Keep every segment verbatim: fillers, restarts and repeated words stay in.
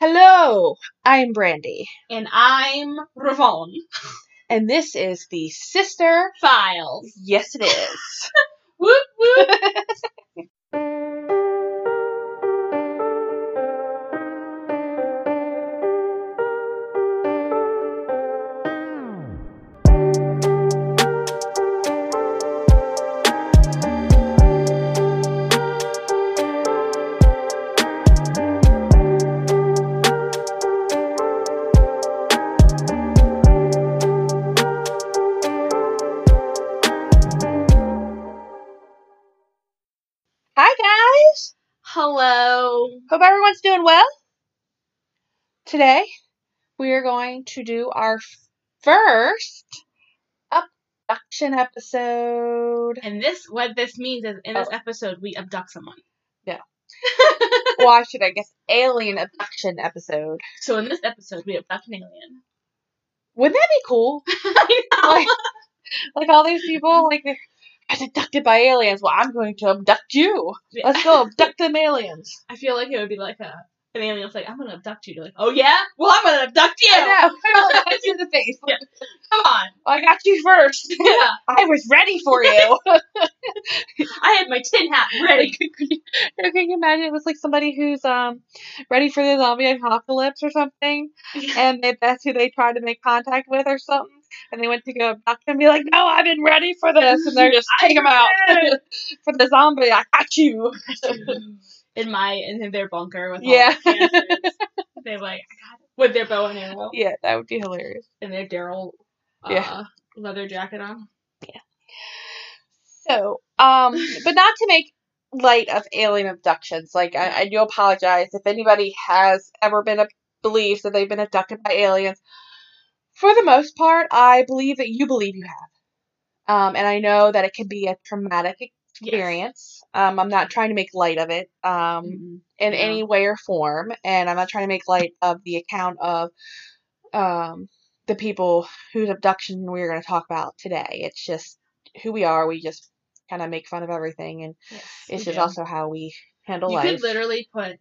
Hello, I'm Brandy, And I'm Ravon. and this is the Sister Files. Yes, it is. Whoop whoop. Hi, guys. Hello. Hope everyone's doing well. Today, we are going to do our first abduction episode. And this, what this means is, in this Oh. episode, we abduct someone. Yeah. Well, I should, I guess, alien abduction episode. So in this episode, we abduct an alien. Wouldn't that be cool? I know. Like, like all these people, like, they're I was abducted by aliens. Well, I'm going to abduct you. Yeah. Let's go abduct them aliens. I feel like it would be like a an alien's like, I'm gonna abduct you. You're like, oh yeah? Well, I'm gonna abduct you. I know. I punch you in the face. Yeah. Come on. I got you first. Yeah. I was ready for you. I had my tin hat ready. Can you, can you imagine it was like somebody who's um ready for the zombie apocalypse or something, and they, that's who they tried to make contact with or something, and they went to go abduct them and be like, no, I've been ready for this, and they're just take them out for the zombie. I got you. in my in their bunker with all Yeah. the cancers. They're like, I got it. With their bow and arrow. Yeah, that would be hilarious. And their Daryl uh, Yeah. leather jacket on. Yeah. So, um, but not to make light of alien abductions. Like, I, I do apologize if anybody has ever been a believes that they've been abducted by aliens. For the most part, I believe that you believe you have. Um, and I know that it can be a traumatic experience. Yes. Um, I'm not trying to make light of it um, mm-hmm. in no. any way or form. And I'm not trying to make light of the account of um, the people whose abduction we're going to talk about today. It's just who we are. We just kind of make fun of everything. And yes, it's just do. also how we handle you life. You could literally put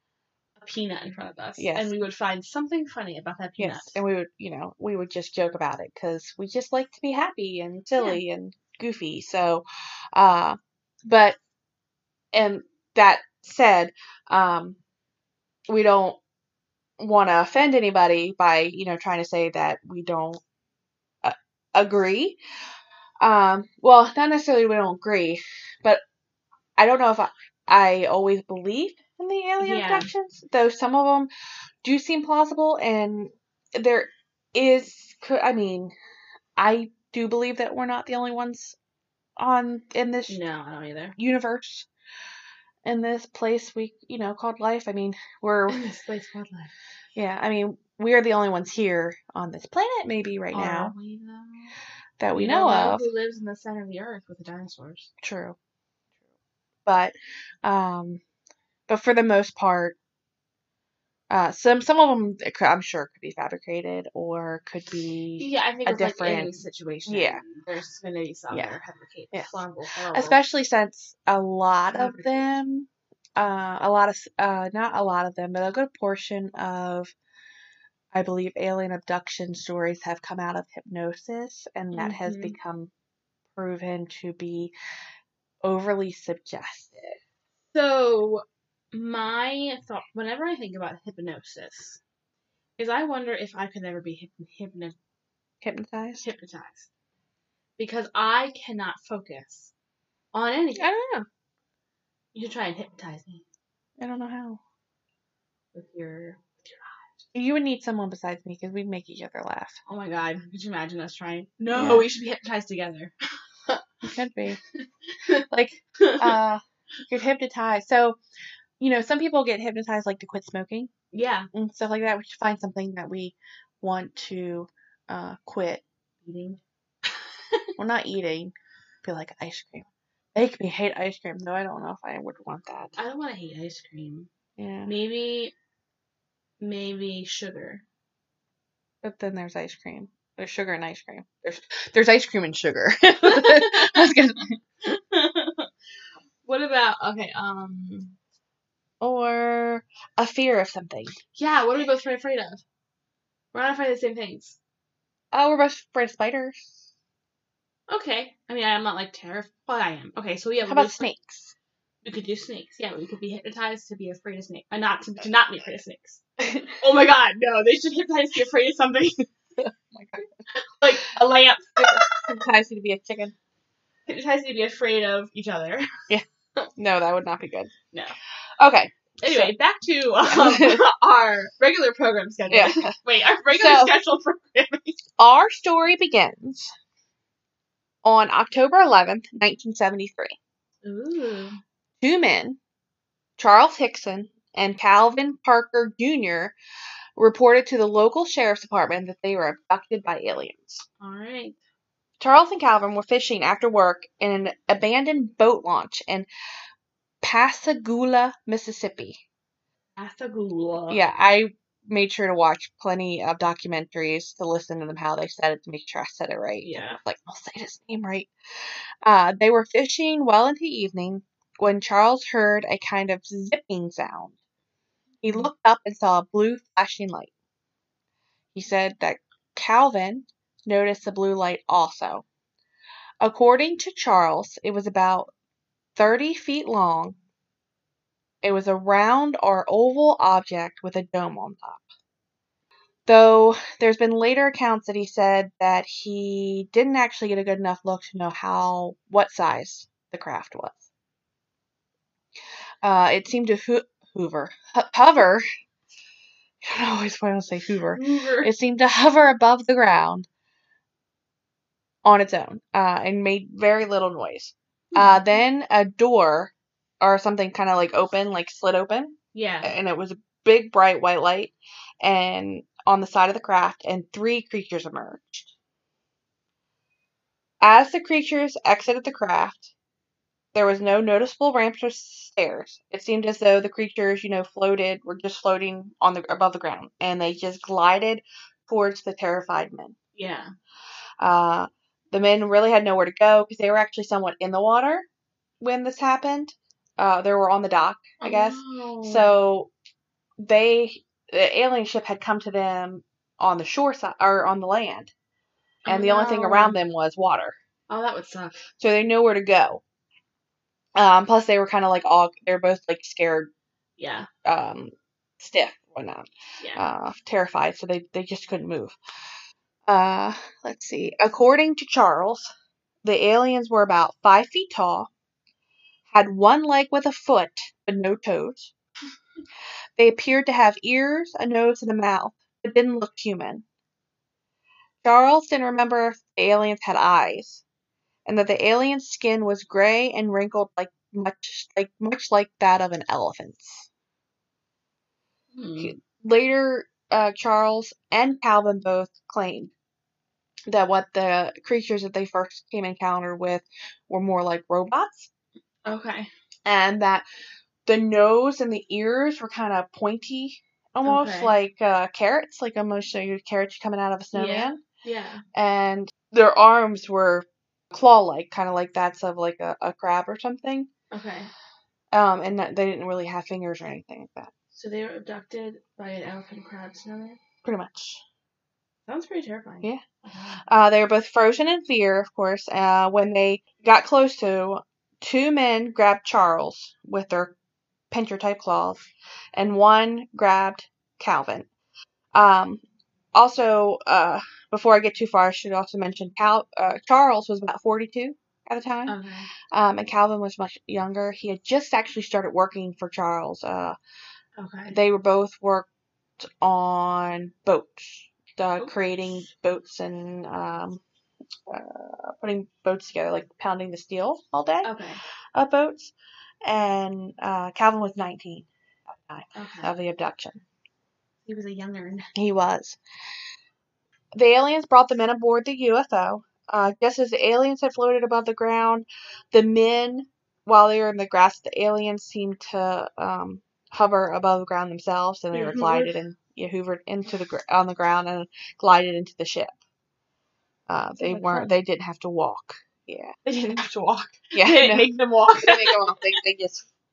a peanut in front of us. Yes. And we would find something funny about that peanut. Yes. And we would, you know, we would just joke about it because we just like to be happy and silly yeah. and goofy. So, uh, but, and that said, um, we don't want to offend anybody by, you know, trying to say that we don't uh, agree. Um, well, not necessarily we don't agree, but I don't know if I, I always believed in the alien yeah. abductions, though some of them do seem plausible, and there is, I mean, I do believe that we're not the only ones on, in this no, I don't either. universe, in this place we, you know, called life. I mean, we're, in this place called life. Yeah, I mean, we are the only ones here on this planet, maybe right are now, we, though? that we, we know, don't know of. Who lives in the center of the earth with the dinosaurs? True. But, um, but for the most part, uh, some some of them I'm sure could be fabricated or could be yeah, I think a it's different like any situation. Yeah, there's going to be some yeah. that are fabricated. Yes. Horrible, horrible. Especially since a lot of them, uh, a lot of uh, not a lot of them, but a good portion of, I believe, alien abduction stories have come out of hypnosis, and that mm-hmm. has become proven to be overly suggestive. So, my thought, whenever I think about hypnosis, is I wonder if I could ever be hypno- hypnotized. Hypnotized. Because I cannot focus on anything. I don't know. You should try and hypnotize me. I don't know how. With your... You would need someone besides me because we'd make each other laugh. Oh my god. Could you imagine us trying? No, yeah. we should be hypnotized together. You could be. Like, uh, you're hypnotized. So, you know, some people get hypnotized like to quit smoking. Yeah. And stuff like that. We should find something that we want to uh, quit. Eating? Well, not eating. Be like ice cream. Make me hate ice cream. Though I don't know if I would want that. I don't want to hate ice cream. Yeah. Maybe... Maybe sugar. But then there's ice cream. There's sugar and ice cream. There's there's ice cream and sugar. I was gonna... What about okay, um or a fear of something. Yeah, what are we both afraid of? We're not afraid of the same things. Oh, we're both afraid of spiders. Okay. I mean, I'm not like terrified. Well, I am. Okay, so yeah, How we'll about do snakes? We could do snakes. Yeah, we could be hypnotized to be afraid of snakes. Uh, not to, to not be afraid of snakes. Oh my god, no! They should hypnotize to be afraid of something. Oh my god. Like a lamp. Hypnotize you to be a chicken. Hypnotize you to be afraid of each other. Yeah. No, that would not be good. No. Okay. Anyway, so, back to um, yeah. our regular program schedule. Yeah. Wait, our regular So, scheduled programming. Our story begins on October eleventh, nineteen seventy-three. Ooh. Two men, Charles Hickson and Calvin Parker Junior, reported to the local sheriff's department that they were abducted by aliens. All right. Charles and Calvin were fishing after work in an abandoned boat launch in Pascagoula, Mississippi. Pascagoula. Yeah, I made sure to watch plenty of documentaries to listen to them how they said it to make sure I said it right. Yeah. Like, I'll say his name right. Uh, they were fishing well into evening when Charles heard a kind of zipping sound. He looked up and saw a blue flashing light. He said that Calvin noticed the blue light also. According to Charles, it was about thirty feet long. It was a round or oval object with a dome on top. Though there's been later accounts that he said that he didn't actually get a good enough look to know how what size the craft was. Uh, it seemed to ho- hoover, ho- hover. I don't know always why I don't say hoover. Hoover. It seemed to hover above the ground on its own, uh, and made very little noise. Hmm. Uh, then a door or something kind of like open, like slid open. Yeah. And it was a big bright white light, and on the side of the craft, and three creatures emerged. As the creatures exited the craft, there was no noticeable ramps or stairs. It seemed as though the creatures, you know, floated, were just floating on the above the ground, and they just glided towards the terrified men. Yeah. Uh, the men really had nowhere to go because they were actually somewhat in the water when this happened. Uh, they were on the dock, I guess. Oh. So they, the alien ship had come to them on the shore side or on the land, and oh, the only thing no. around them was water. Oh, that would suck. So they knew where to go. Um, plus they were kind of like all, they were both like scared, Yeah. um, stiff, whatnot, Yeah. uh, terrified. So they they just couldn't move. Uh, let's see. According to Charles, the aliens were about five feet tall, had one leg with a foot, but no toes. They appeared to have ears, a nose, and a mouth, but didn't look human. Charles didn't remember if the aliens had eyes, and that the alien's skin was gray and wrinkled like much like much like that of an elephant's. Hmm. Later, uh, Charles and Calvin both claimed that what the creatures that they first came encounter with were more like robots. Okay. And that the nose and the ears were kind of pointy, almost Okay. like uh, carrots, like almost show you carrots coming out of a snowman. Yeah. Yeah. And their arms were claw-like, kind of like that's of like a, a crab or something. Okay. Um, and that they didn't really have fingers or anything like that. So they were abducted by an elephant crab snowman? Pretty much. Sounds pretty terrifying. Yeah. Uh-huh. Uh, they were both frozen in fear, of course. Uh, when they got close to, two men grabbed Charles with their pincher-type claws, and one grabbed Calvin. Um, also, uh, before I get too far, I should also mention Cal- uh, Charles was about forty-two at the time, Okay. um, and Calvin was much younger. He had just actually started working for Charles. Uh, Okay. they were both worked on boats, uh, Oh. creating boats and um, uh, putting boats together, like pounding the steel all day Okay. of boats. And uh, Calvin was nineteen at the time Okay. of the abduction. He was a young'un. He was. The aliens brought the men aboard the U F O. Uh, just as the aliens had floated above the ground, the men, while they were in the grass, the aliens seemed to um, hover above the ground themselves, and they were Mhm. glided and you know, hoovered into the gr- on the ground and glided into the ship. Uh, they like weren't. fun. They didn't have to walk. Yeah. They didn't have to walk. Yeah. They didn't no. make them walk. They, make them walk. They, they just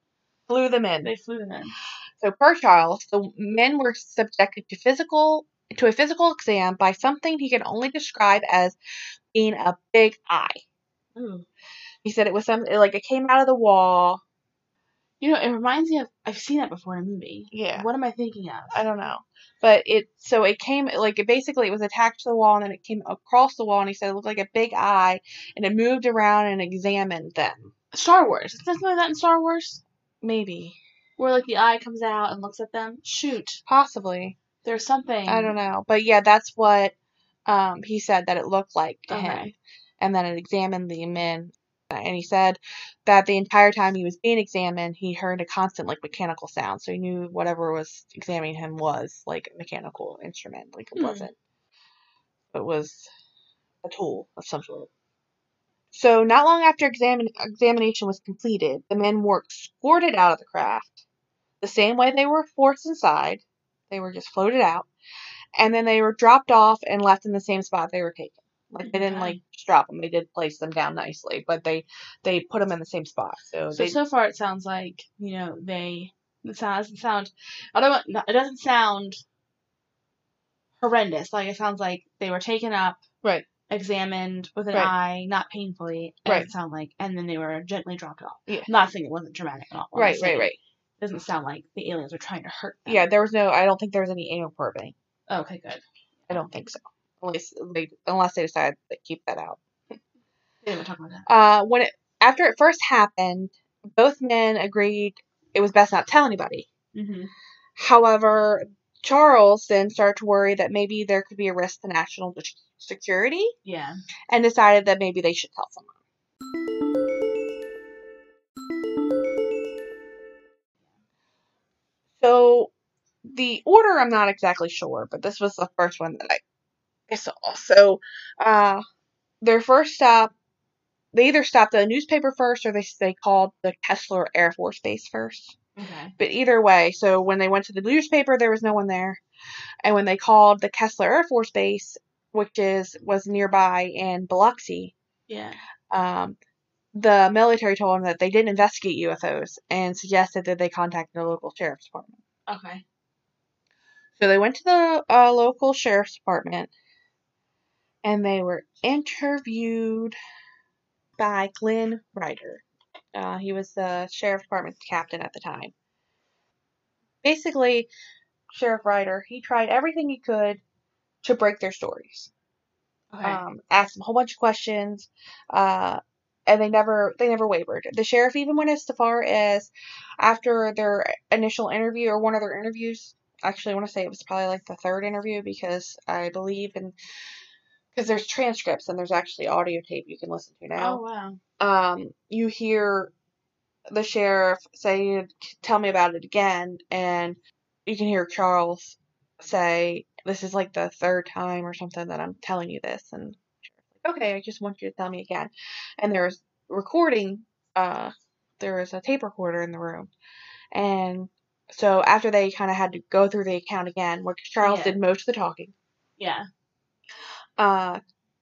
flew them in. They flew them in. So per Charles, the men were subjected to physical to a physical exam by something he could only describe as being a big eye. Ooh. He said it was something like it came out of the wall. You know, it reminds me of, I've seen that before in a movie. Yeah. What am I thinking of? I don't know. But it, so it came, like, it basically, it was attached to the wall, and then it came across the wall, and he said it looked like a big eye, and it moved around and examined them. Star Wars. Is there something like that in Star Wars? Maybe. Where, like, the eye comes out and looks at them? Shoot. Possibly. There's something. I don't know. But yeah, that's what um, he said that it looked like to Okay. him. And then it examined the men. And he said that the entire time he was being examined, he heard a constant, like, mechanical sound. So he knew whatever was examining him was, like, a mechanical instrument. Like, it Hmm. wasn't. It was a tool of some sort. So not long after examin- examination was completed, the men were escorted out of the craft. The same way they were forced inside. They were just floated out. And then they were dropped off and left in the same spot they were taken. Like, they didn't, Okay. like, just drop them. They did place them down nicely, but they, they put them in the same spot. So, So, they, so far it sounds like, you know, they, it doesn't sound, I don't want, it doesn't sound horrendous. Like, it sounds like they were taken up, right, examined with an Right. eye, not painfully, it Right. doesn't sound like, and then they were gently dropped off. Yeah. I'm not saying it wasn't dramatic at all. I'm right, just right, saying right. It doesn't sound like the aliens were trying to hurt them. Yeah, there was no, I don't think there was any anal probing. Okay, good. I don't think so. Unless they, unless they decided to keep that out. They didn't talk about that. Uh, when it, after it first happened, both men agreed it was best not to tell anybody. Mm-hmm. However, Charles then started to worry that maybe there could be a risk to national security Yeah. and decided that maybe they should tell someone. So, the order I'm not exactly sure, but this was the first one that I, I saw. So, uh, their first stop, they either stopped the newspaper first or they, they called the Kessler Air Force Base first. Okay. But either way, so when they went to the newspaper, there was no one there. And when they called the Kessler Air Force Base, which is was nearby in Biloxi, Yeah. um, the military told them that they didn't investigate U F Os and suggested that they contact the local sheriff's department. Okay. So they went to the uh, local sheriff's department, and they were interviewed by Glenn Ryder. Uh, he was the sheriff's department captain at the time. Basically, Sheriff Ryder, he tried everything he could to break their stories. Okay. Um, asked them a whole bunch of questions, uh, and they never they never wavered. The sheriff even went as far as after their initial interview or one of their interviews. Actually, I want to say it was probably like the third interview because I believe in because there's transcripts and there's actually audio tape you can listen to now. Oh wow. Um, you hear the sheriff say, "Tell me about it again," and you can hear Charles say, "This is like the third time or something that I'm telling you this," and okay, I just want you to tell me again. And there's recording, uh, there was a tape recorder in the room. And so after they kind of had to go through the account again, which Charles Yeah. did most of the talking, Yeah. uh,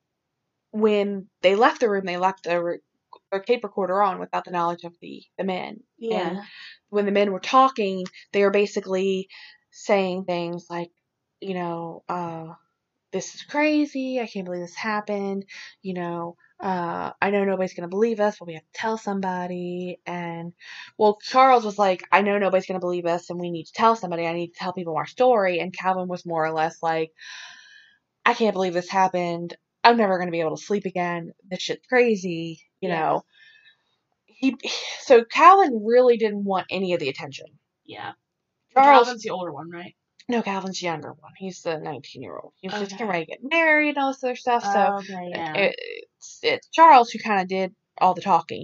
when they left the room, they left the re- their tape recorder on without the knowledge of the, the men. Yeah. And when the men were talking, they were basically saying things like, you know, uh, this is crazy. I can't believe this happened. You know, uh, I know nobody's going to believe us, but we have to tell somebody. And, well, Charles was like, I know nobody's going to believe us, and we need to tell somebody. I need to tell people our story. And Calvin was more or less like, I can't believe this happened. I'm never going to be able to sleep again. This shit's crazy. You Yeah. know. He, so Calvin really didn't want any of the attention. Yeah. Charles, Calvin's the older one, right? no, Calvin's the younger one. He's the nineteen-year-old. He was just Okay. getting ready to get married and all this other stuff. So Oh, okay, yeah. it, it's, it's Charles who kind of did all the talking.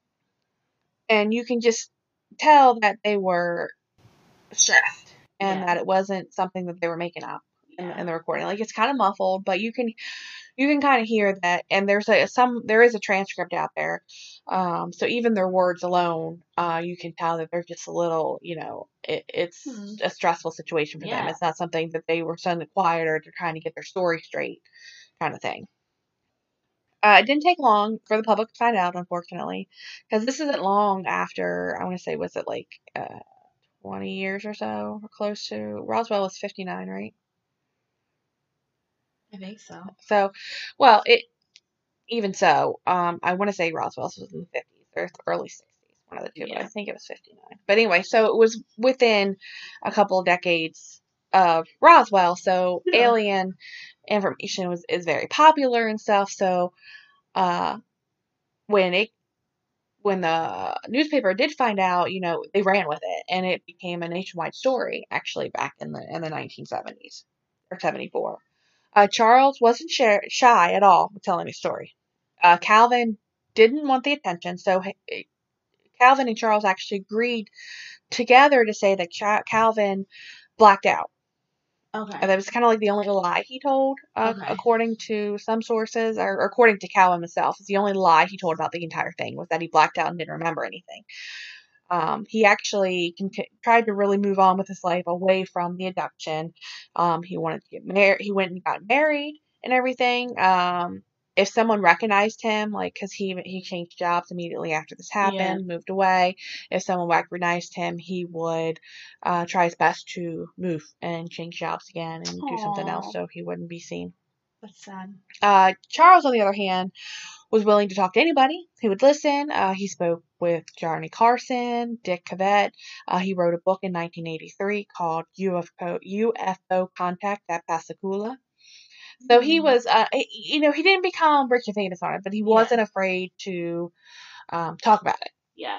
And you can just tell that they were stressed and Yeah. that it wasn't something that they were making up in, Yeah. in the recording. Like, it's kind of muffled, but you can you can kind of hear that. And there's a some there is a transcript out there. Um, so even their words alone, uh, you can tell that they're just a little, you know, it, it's Hmm. a stressful situation for them. Yeah. It's not something that they were suddenly quiet or they're trying to get their story straight kind of thing. Uh, it didn't take long for the public to find out, unfortunately, because this isn't long after, I want to say, was it like uh, twenty years or so, or close to, Roswell was fifty-nine, right? I think so. So, well, it even so, um, I want to say Roswell was in the fifties or early sixties, one of the two, but I Yeah. think it was fifty-nine. But anyway, so it was within a couple of decades of Roswell, so Yeah. alien information was is very popular and stuff. So, uh, when it when the newspaper did find out, you know, they ran with it, and it became a nationwide story. Actually, back in the in the nineteen seventies or seventy-four, uh, Charles wasn't shy, shy at all with telling his story. Uh, Calvin didn't want the attention, so he- Calvin and Charles actually agreed together to say that Ch- Calvin blacked out. Okay. And that was kind of like the only lie he told, uh, Okay. according to some sources, or, or according to Calvin himself. It's the only lie he told about the entire thing was that he blacked out and didn't remember anything. Um, he actually con- tried to really move on with his life away from the abduction. Um, he wanted to get married. He went and got married and everything. Um, if someone recognized him, like, because he he changed jobs immediately after this happened, Yeah. moved away. If someone recognized him, he would uh, try his best to move and change jobs again and do something else Aw. so he wouldn't be seen. That's sad. Uh, Charles, on the other hand, was willing to talk to anybody who would listen. Uh, he spoke with Johnny Carson, Dick Cavett. Uh, he wrote a book in nineteen eighty-three called U F O, U F O Contact at Pascagoula. So he Hmm. was, uh, you know, he didn't become rich and famous on it, but he wasn't Yeah. afraid to um, talk about it. Yeah.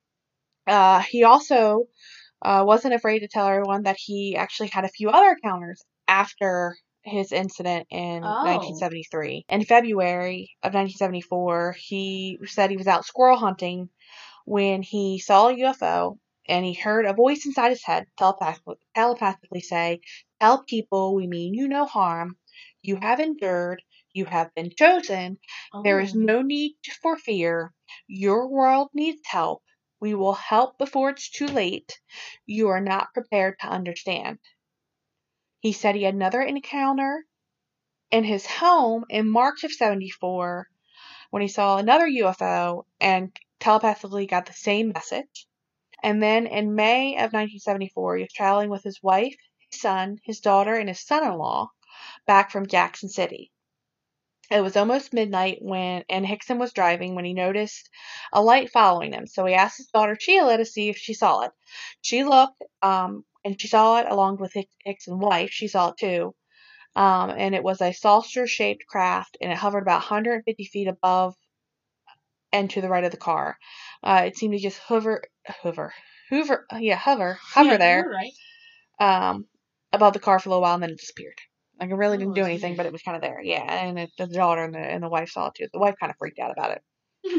Uh, he also uh, wasn't afraid to tell everyone that he actually had a few other encounters after his incident in Oh. nineteen seventy-three. In February of nineteen seventy-four, he said he was out squirrel hunting when he saw a U F O and he heard a voice inside his head telepathically, telepathically say, "Tell people we mean you no harm. You have endured. You have been chosen. There is Oh. no need for fear. Your world needs help. We will help before it's too late. You are not prepared to understand." He said he had another encounter in his home in March of seventy-four when he saw another U F O and telepathically got the same message. And then in May of nineteen seventy-four, he was traveling with his wife, his son, his daughter, and his son-in-law back from Jackson City. It was almost midnight when, and Hickson was driving when he noticed a light following him. So he asked his daughter Sheila to see if she saw it. She looked, um, and she saw it along with Hick- Hickson's wife. She saw it too. Um, and it was a saucer-shaped craft, and it hovered about one hundred fifty feet above and to the right of the car. Uh, it seemed to just hover, hover, hoover, yeah, hover, hover Yeah, there, you're right. um, above the car for a little while, and then it disappeared. Like, it really didn't Oh, do it's anything, weird. but it was kind of there. Yeah, and it, the daughter and the, and the wife saw it too. The wife kind of freaked out about it.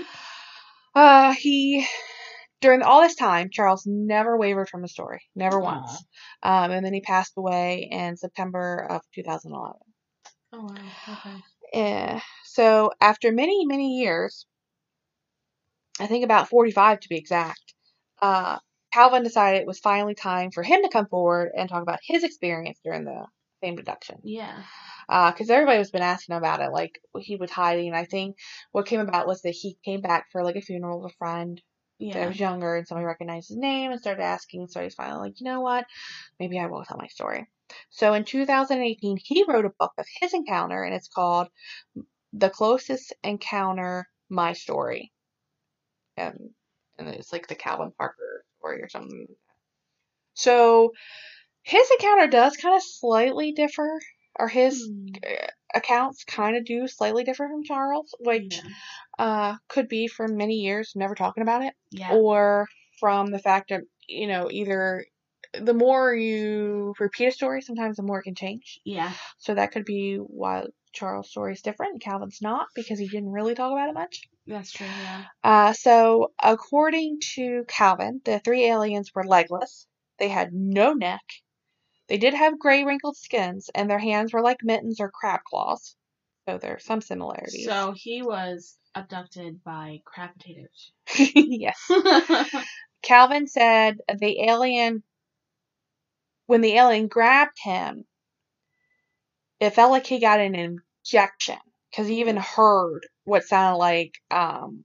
Uh, he, during all this time, Charles never wavered from the story. Never Aw. once. Um, and then he passed away in September of two thousand eleven. Oh wow. Okay. Eh, so after many, many years, I think about forty-five to be exact, uh, Calvin decided it was finally time for him to come forward and talk about his experience during the famed abduction. Yeah. Because uh, everybody was been asking about it, like he was hiding. I think what came about was that he came back for like a funeral of a friend Yeah. that was younger, and somebody recognized his name and started asking. So he's finally like, you know what? Maybe I will tell my story. So in two thousand eighteen, he wrote a book of his encounter, and it's called "The Closest Encounter: My Story." And, and it's like the Calvin Parker story or something. So his encounter does kind of slightly differ, or his Hmm. uh, accounts kind of do slightly differ from Charles, which Yeah. uh, could be from many years never talking about it, Yeah. or from the fact that, you know, either the more you repeat a story, sometimes the more it can change. Yeah. So that could be why Charles' story is different and Calvin's not, because he didn't really talk about it much. That's true. Yeah. Uh, so, according to Calvin, the three aliens were legless. They had no neck. They did have gray, wrinkled skins, and their hands were like mittens or crab claws. So, there are some similarities. So he was abducted by crab potatoes. Yes. Calvin said the alien, when the alien grabbed him, it felt like he got an injection, because he even heard what sounded like um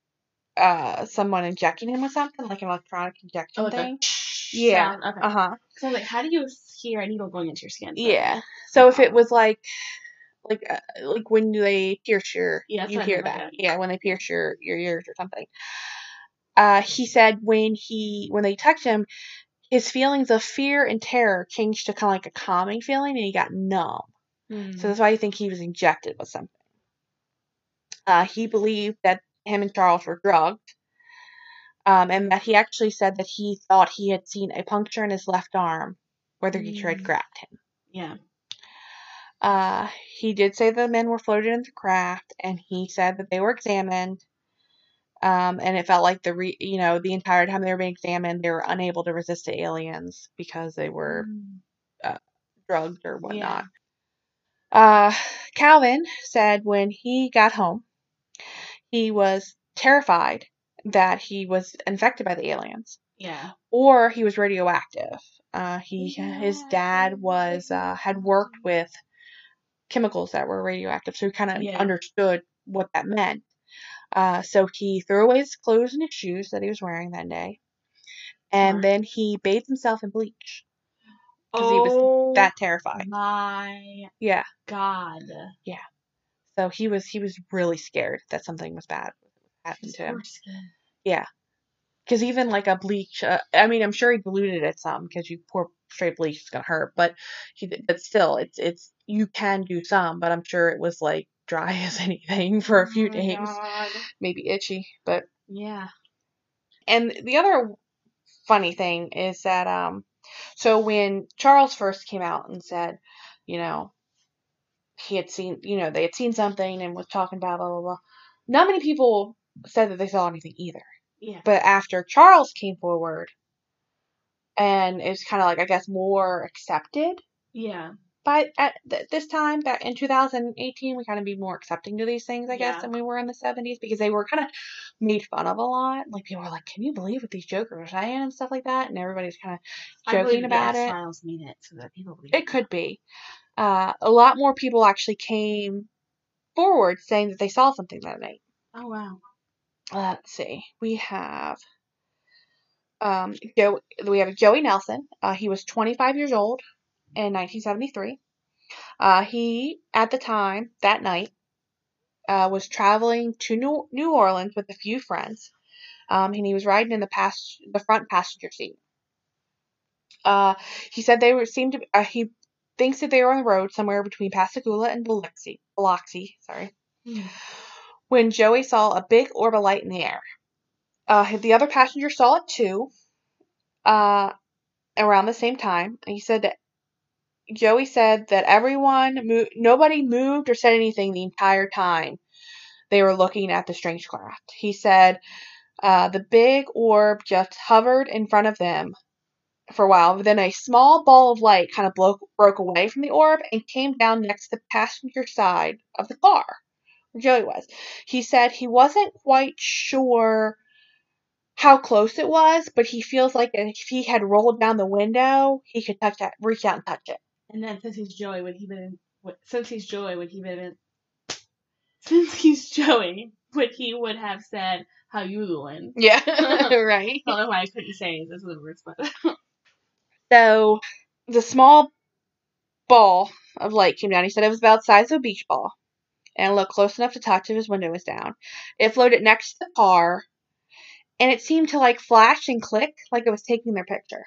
uh someone injecting him with something, like an electronic injection Oh, like thing. a Yeah. sound. Okay. Uh huh. So I was like, how do you hear a needle going into your skin? But Yeah. So if it Oh. was like like uh, like when they pierce your, Yeah, that's you what I hear meant, like that. a- Yeah, when they pierce your your ears or something. Uh, he said when he when they touched him, his feelings of fear and terror changed to kind of like a calming feeling, and he got numb. Hmm. So that's why I think he was injected with something. Uh, he believed that him and Charles were drugged, um, and that he actually said that he thought he had seen a puncture in his left arm where the creature had Mm. grabbed him. Yeah. Uh, he did say the men were floated in the craft, and he said that they were examined. Um, and it felt like the re- you know the entire time they were being examined, they were unable to resist the aliens because they were Mm. uh, drugged or whatnot. Yeah. Uh, Calvin said when he got home, he was terrified that he was infected by the aliens Yeah. or he was radioactive. Uh, he his dad was uh, had worked with chemicals that were radioactive, so he kind of Yeah. understood what that meant. Uh, so he threw away his clothes and his shoes that he was wearing that day, and Smart. then he bathed himself in bleach because Oh, he was that terrified. my Yeah, God. yeah. So he was he was really scared that something was bad happened His to him. poor skin. Yeah, because even like a bleach, uh, I mean, I'm sure he diluted it some because you pour straight bleach, it's gonna hurt. But he, but still, it's it's you can do some, but I'm sure it was like dry as anything for a few Oh my days, God. maybe itchy. But Yeah. and the other funny thing is that um, so when Charles first came out and said, you know, he had seen, you know, they had seen something and was talking about blah blah blah. Not many people said that they saw anything either. Yeah. But after Charles came forward, and it's kind of like I guess more accepted Yeah. by at th- this time that in two thousand eighteen we kind of be more accepting to these things I guess Yeah. than we were in the seventies because they were kind of made fun of a lot. Like people were like, "Can you believe what these jokers are saying?" and stuff like that, and everybody's kind of I joking believe the about it. X-Files made it so that people believe It could be. Uh, a lot more people actually came forward saying that they saw something that night. Oh, wow. Let's see. We have um Joe. We have Joey Nelson. Uh, he was twenty-five years old in nineteen seventy-three. Uh, he at the time that night uh, was traveling to New, New Orleans with a few friends. Um, and he was riding in the pass the front passenger seat. Uh, he said they were seemed to. Uh, he thinks that they were on the road somewhere between Pascagoula and Biloxi. Biloxi, sorry. Hmm. When Joey saw a big orb of light in the air. Uh, the other passenger saw it too. Uh, around the same time. And he said that Joey said that everyone, mo- nobody moved or said anything the entire time they were looking at the strange craft. He said uh, the big orb just hovered in front of them for a while, but then a small ball of light kind of broke, broke away from the orb and came down next to the passenger side of the car where Joey was. He said he wasn't quite sure how close it was, but he feels like if he had rolled down the window, he could touch that, reach out and touch it. And then since he's Joey, would he been since he's Joey, would he been since he's Joey, would he would have said how you doing? Yeah, right. I don't know why I couldn't say this with words, but So the small ball of light came down. He said it was about the size of a beach ball and looked close enough to touch if his window was down. It floated next to the car and it seemed to like flash and click like it was taking their picture.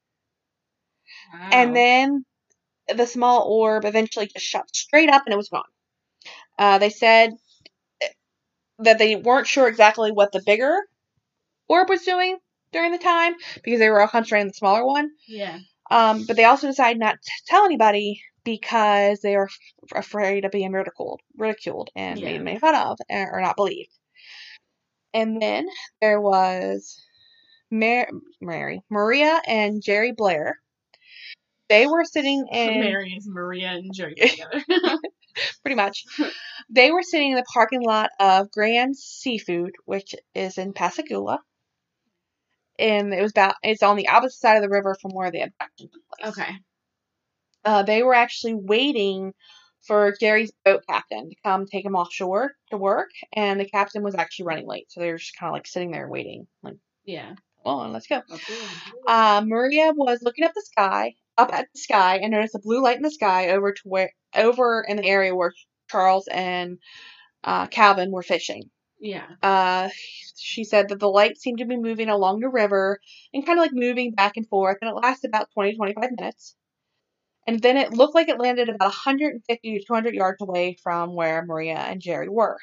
wow. And then the small orb eventually just shot straight up and it was gone. Uh, they said that they weren't sure exactly what the bigger orb was doing during the time because they were all concentrating on the smaller one. Yeah. Um, but they also decided not to tell anybody because they were f- afraid of being ridiculed, ridiculed and Yeah. made, made fun of or not believed. And then there was Mar- Mary, Maria, and Jerry Blair. They were sitting in Mary is Maria and Jerry together. pretty much. They were sitting in the parking lot of Grand Seafood, which is in Pascagoula. And it was about it's on the opposite side of the river from where the abduction took place. Okay. Uh, they were actually waiting for Jerry's boat captain to come take him offshore to work, and the captain was actually running late, so they were just kind of like sitting there waiting, like, Yeah. come on, let's go. Let's go. Uh, Maria was looking up the sky, up at the sky, and noticed a blue light in the sky over to where, over in the area where Charles and uh, Calvin were fishing. Yeah. Uh, she said that the light seemed to be moving along the river and kind of like moving back and forth, and it lasted about twenty to twenty-five minutes. And then it looked like it landed about one hundred fifty to two hundred yards away from where Maria and Jerry were.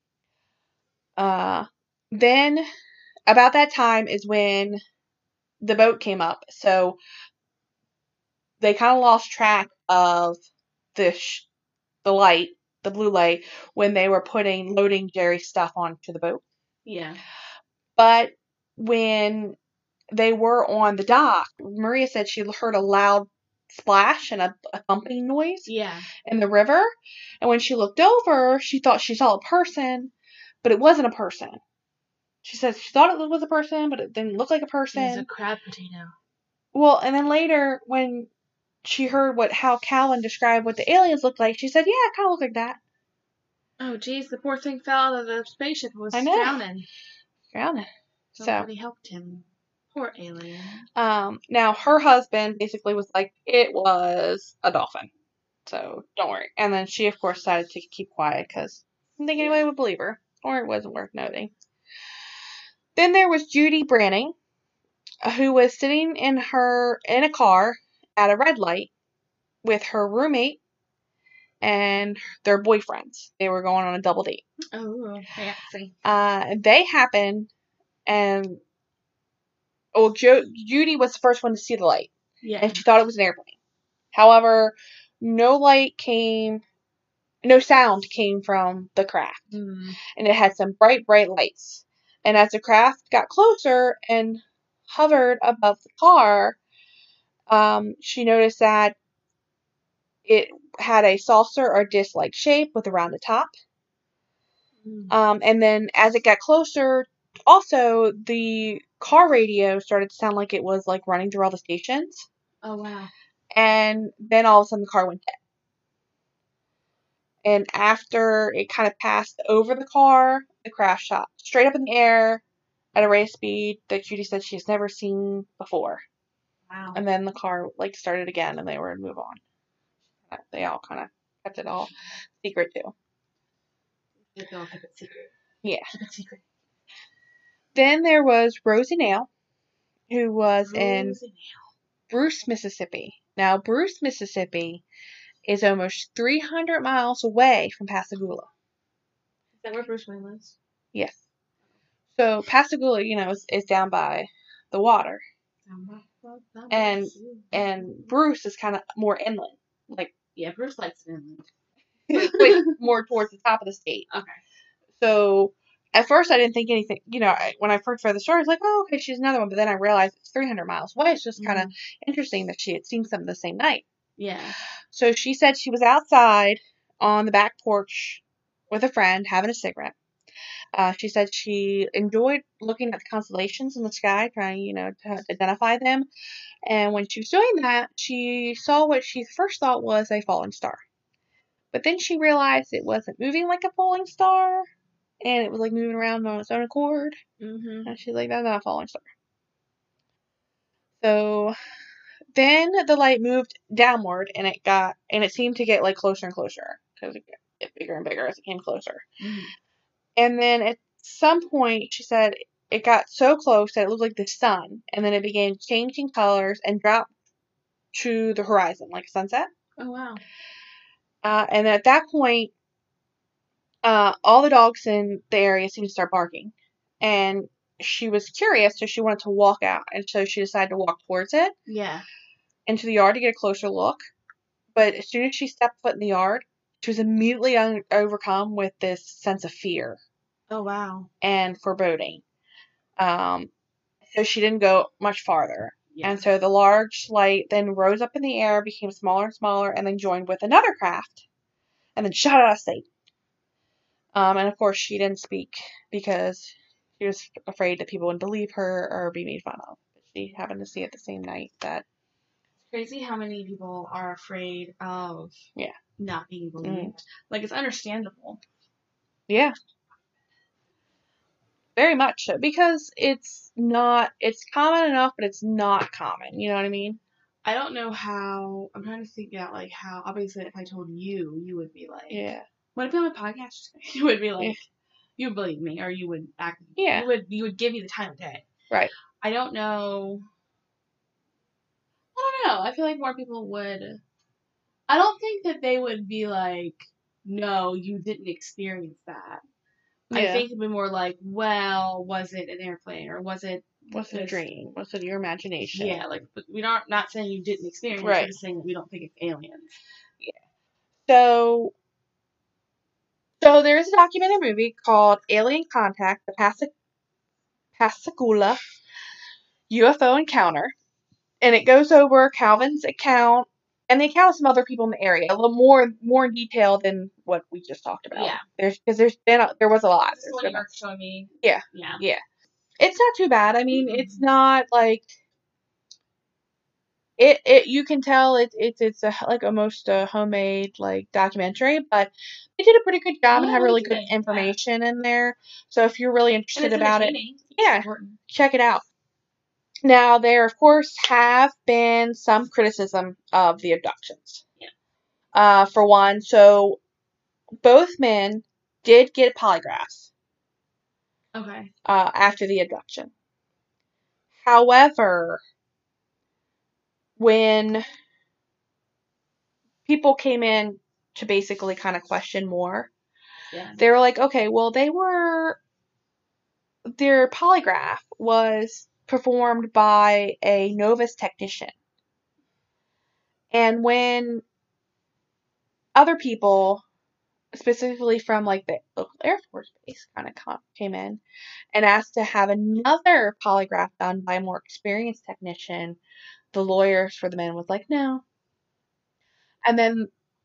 Uh, then, about that time is when the boat came up. So they kind of lost track of the sh- the light, the blue light, when they were putting loading Jerry's stuff onto the boat. Yeah. But when they were on the dock, Maria said she heard a loud splash and a, a thumping noise Yeah. in the river. And when she looked over, she thought she saw a person, but it wasn't a person. She said she thought it was a person, but it didn't look like a person. It was a crab potato. Well, and then later, when she heard what how Calvin described what the aliens looked like, she said, yeah, it kind of looked like that. Oh, geez, the poor thing fell out of the spaceship and was I know. drowning. Drowning. So, Nobody helped him. Poor alien. um, now her husband basically was like, it was a dolphin. So, don't worry. And then she, of course, decided to keep quiet because I didn't think anybody would believe her, or it wasn't worth noting. Then there was Judy Branning, who was sitting in her in a car at a red light with her roommate and their boyfriends. They were going on a double date. Oh, yeah, see. Uh, they happened, and well, jo- Judy was the first one to see the light, Yeah. and she thought it was an airplane. However, no light came, no sound came from the craft, Mm. and it had some bright, bright lights. And as the craft got closer and hovered above the car, um, she noticed that it had a saucer or disc-like shape with a rounded top. Mm. Um, and then as it got closer, also the car radio started to sound like it was like running through all the stations. Oh, wow. And then all of a sudden the car went dead. And after it kind of passed over the car, the craft shot straight up in the air at a rate of speed that Judy said she's never seen before. Wow. And then the car like started again, and they were to move on. They all kind of kept it all secret too. They all kept it secret. Yeah. Keep it secret. Then there was Rosie Nail, who was in Rosie Bruce, Mississippi. Now, Bruce, Mississippi is almost three hundred miles away from Pascagoula. Is that where Bruce Wayne lives? Yes. So, Pascagoula, you know, is, is down by the water. And and Bruce is kind of more inland. Like, yeah, Bruce likes it inland. like more towards the top of the state. Okay. So, at first I didn't think anything, you know, I, when I first read the story, I was like, oh, okay, she's another one. But then I realized it's three hundred miles away. It's just kind of mm-hmm. interesting that she had seen something the same night. Yeah. So she said she was outside on the back porch with a friend having a cigarette. Uh, she said she enjoyed looking at the constellations in the sky, trying, you know, to identify them. And when she was doing that, she saw what she first thought was a falling star. But then she realized it wasn't moving like a falling star, and it was like moving around on its own accord. Mm-hmm. And she's like, that's not a falling star. So then the light moved downward, and it got, and it seemed to get like closer and closer because it got bigger and bigger as it came closer. Mm-hmm. And then at some point, she said it got so close that it looked like the sun, and then it began changing colors and dropped to the horizon like a sunset. Oh, wow. Uh, and at that point, uh, all the dogs in the area seemed to start barking. And she was curious, so she wanted to walk out. And so she decided to walk towards it. Yeah. Into the yard to get a closer look. But as soon as she stepped foot in the yard, she was immediately un- overcome with this sense of fear. Oh, wow. And foreboding. Um, so she didn't go much farther. Yeah. And so the large light then rose up in the air, became smaller and smaller, and then joined with another craft. And then shot out of sight. Um, and of course she didn't speak because she was afraid that people wouldn't believe her or be made fun of. But she happened to see it the same night that... It's crazy how many people are afraid of yeah not being believed. Mm. Like, it's understandable. Yeah. Very much so. Because it's not, it's common enough, but it's not common. You know what I mean? I don't know how, I'm trying to think out, like, how, obviously, if I told you, you would be like, Yeah. what if I'm on a podcast? You would be like, Yeah. you would believe me, or you would act, Yeah. you would, you would give me the time of day. Right. I don't know, I don't know, I feel like more people would, I don't think that they would be like, no, you didn't experience that. Yeah. I think it'd be more like, well, was it an airplane, or was it Was it a this- dream? Was it your imagination? Yeah, like, but we're not, not saying you didn't experience it, Right. we're just saying that we don't think it's aliens. So, so there's a documented movie called Alien Contact: The Pasca- Pascagoula U F O Encounter, and it goes over Calvin's account and the account of some other people in the area, a little more more in detail than what we just talked about. Yeah. There's because there's been a, there was a lot. This is There's what been you a- were showing me. Yeah. Yeah. Yeah. It's not too bad. I mean, Mhm. it's not like it. It you can tell it it's it's a like almost a homemade like documentary, but they did a pretty good job and Oh, have really good okay, yeah. information in there. So if you're really And interested it's about it, entertaining. yeah, Important. check it out. Now, there, of course, have been some criticism of the abductions. Yeah. Uh, for one, so both men did get polygraphs Okay. uh, after the abduction. However, when people came in to basically kind of question more, Yeah. they were like, okay, well, they were, their polygraph was performed by a novice technician. And when other people, specifically from like the local Air Force base, kind of came in and asked to have another polygraph done by a more experienced technician, the lawyers for the men was like, no. And then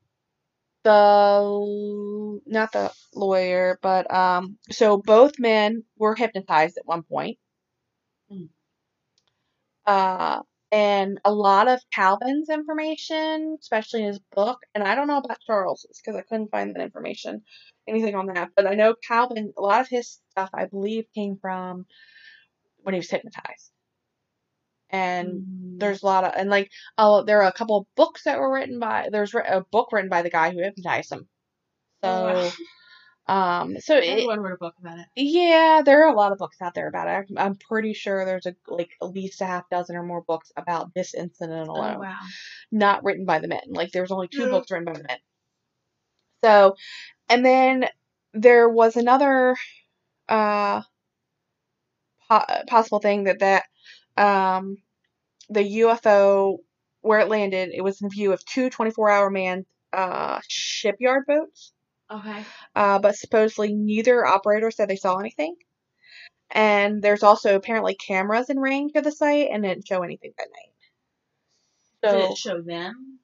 the, not the lawyer, but, um, so both men were hypnotized at one point. Mm. Uh, and a lot of Calvin's information, especially in his book, and I don't know about Charles's because I couldn't find that information, anything on that, but I know Calvin, a lot of his stuff, I believe, came from when he was hypnotized. And Mm. there's a lot of, and like, oh, there are a couple of books that were written by, there's a book written by the guy who hypnotized him. So, Oh, wow. um, so it, Everyone wrote a book about it. yeah, there are a lot of books out there about it. I'm, I'm pretty sure there's a like at least a half dozen or more books about this incident alone, Oh, wow. not written by the men. Like there's only two Yeah. books written by the men. So, and then there was another uh po- possible thing that that um the U F O where it landed, it was in view of two twenty-four hour manned uh shipyard boats. Okay. Uh, but supposedly neither operator said they saw anything. And there's also apparently cameras in range of the site, and it didn't show anything that night. So Did it show them?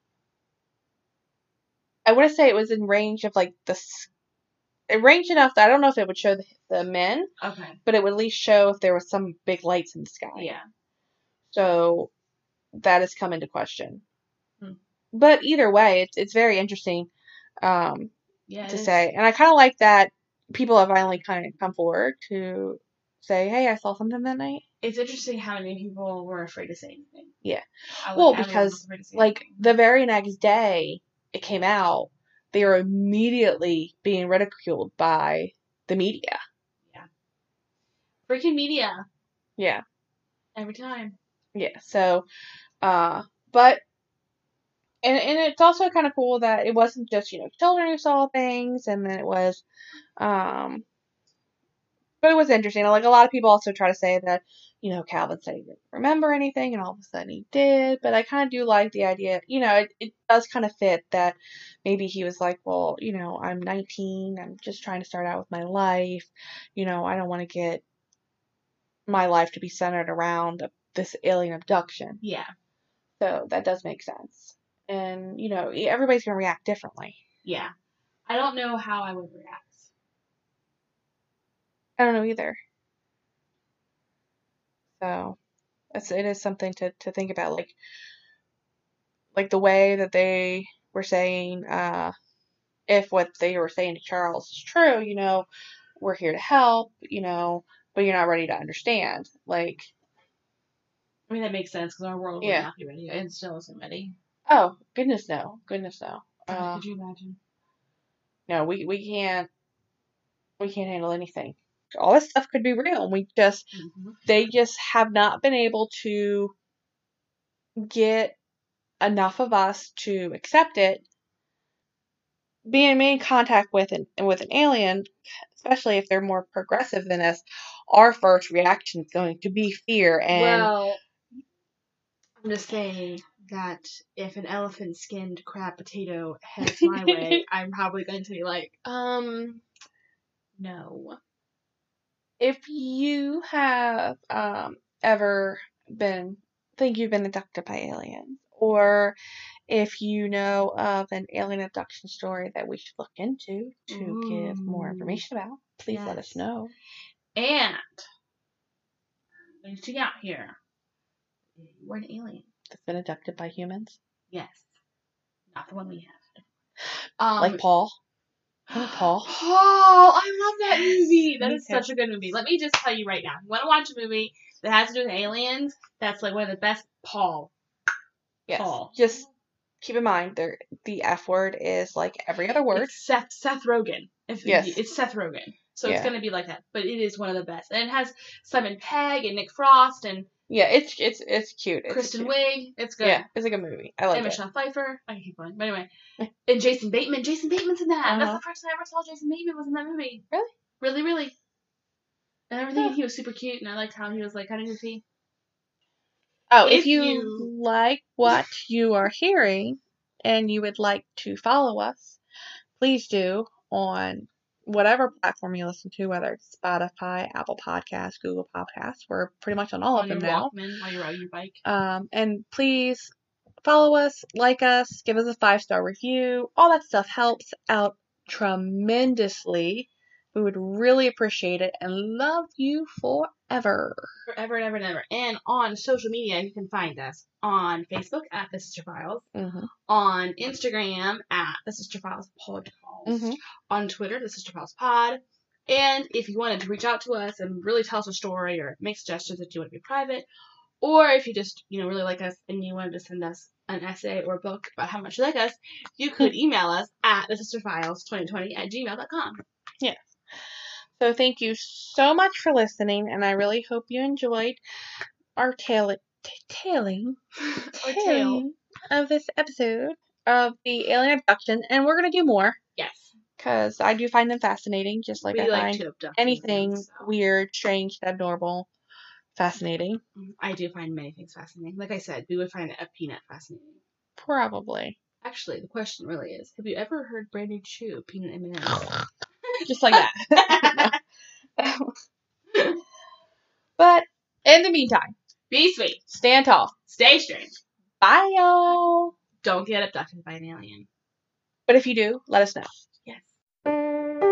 I want to say it was in range of like the, it range enough that I don't know if it would show the, the men, Okay. but it would at least show if there was some big lights in the sky. Yeah. So that has come into question. Hmm. But either way, it's it's very interesting um, Yeah. to it is. say, and I kind of like that people have finally kind of come forward to say, "Hey, I saw something that night." It's interesting how many people were afraid to say anything. Yeah. I, Well, everyone because was afraid to say like anything. the very next day it came out, they were immediately being ridiculed by the media. Freaking media. Yeah. Every time. Yeah. So, uh, but and and it's also kind of cool that it wasn't just, you know, children who saw things, and then it was, um, but it was interesting. Like a lot of people also try to say that, you know, Calvin said he didn't remember anything, and all of a sudden he did. But I kind of do like the idea, you know, it, it does kind of fit that maybe he was like, well, you know, I'm nineteen, I'm just trying to start out with my life, you know, I don't want to get my life to be centered around this alien abduction. Yeah. So that does make sense. And, you know, everybody's going to react differently. Yeah. I don't know how I would react. I don't know either. So it's, it is something to, to think about. Like, like the way that they were saying, uh, if what they were saying to Charles is true, you know, we're here to help, you know, but you're not ready to understand. Like, I mean, that makes sense because our world yeah. would not be ready and still isn't ready. Oh, goodness no. Goodness no. God, Uh, could you imagine? no, we, we can't, we can't handle anything. All this stuff could be real. We just, Mm-hmm. they just have not been able to get enough of us to accept it. Being made in contact with an with an alien, especially if they're more progressive than us, our first reaction is going to be fear. And Well, I'm just saying that if an elephant skinned crab potato heads my way, I'm probably going to be like, um, no. if you have um ever been think you've been abducted by aliens, or if you know of an alien abduction story that we should look into to Ooh. give more information about, please Yes. let us know. And reaching out here, we're an alien. That's been abducted by humans, Yes, not the one we have. Um, like Paul. Oh, Paul. Paul, I love that movie. That Me is too. such a good movie. Let me just tell you right now, if you want to watch a movie that has to do with aliens, that's like one of the best. Paul. Yes. Paul. Just keep in mind, there the F word is like every other word. It's Seth Seth Rogen. If Yes. It's Seth Rogen. So Yeah. it's gonna be like that. But it is one of the best. And it has Simon Pegg and Nick Frost and Yeah, it's it's it's cute. It's Kristen cute. Wiig. It's good. Yeah, it's a good movie. I like and it. Michelle Pfeiffer. I can keep going. But anyway. And Jason Bateman. Jason Bateman's in that. Uh-huh. That's the first time I ever saw Jason Bateman was in that movie. Really? Really, really. And everything, Huh. he was super cute, and I liked how he was like kind of goofy. Oh, if, If you, you- like what you are hearing and you would like to follow us, please do on whatever platform you listen to, whether it's Spotify, Apple Podcasts, Google Podcasts. We're pretty much on all on of them your now. Walkman while you're riding your bike. Um, and please follow us, like us, give us a five-star review. All that stuff helps out tremendously. We would really appreciate it and love you forever. Forever and ever and ever. And on social media, you can find us on Facebook at The Sister Files, Mm-hmm. on Instagram at The Sister Files Podcast, Mm-hmm. on Twitter, The Sister Files Pod. And if you wanted to reach out to us and really tell us a story or make suggestions that you want to be private, or if you just, you know, really like us and you wanted to send us an essay or a book about how much you like us, you could email us at the sister files twenty twenty at gmail dot com. Yes. So thank you so much for listening, and I really hope you enjoyed our tail- t- tailing, Or tail. tailing of this episode of the alien abduction, and we're going to do more, Yes. because I do find them fascinating, just like we I like find to abduct anything aliens, so. weird, strange, abnormal fascinating. I do find many things fascinating. Like I said, we would find a peanut fascinating. Probably. Actually, the question really is, have you ever heard Brandon chew peanut M and M's? Just like that. But in the meantime, Be sweet. stand tall. Stay strange. Bye, y'all. Don't get abducted by an alien. But if you do, let us know. Yes.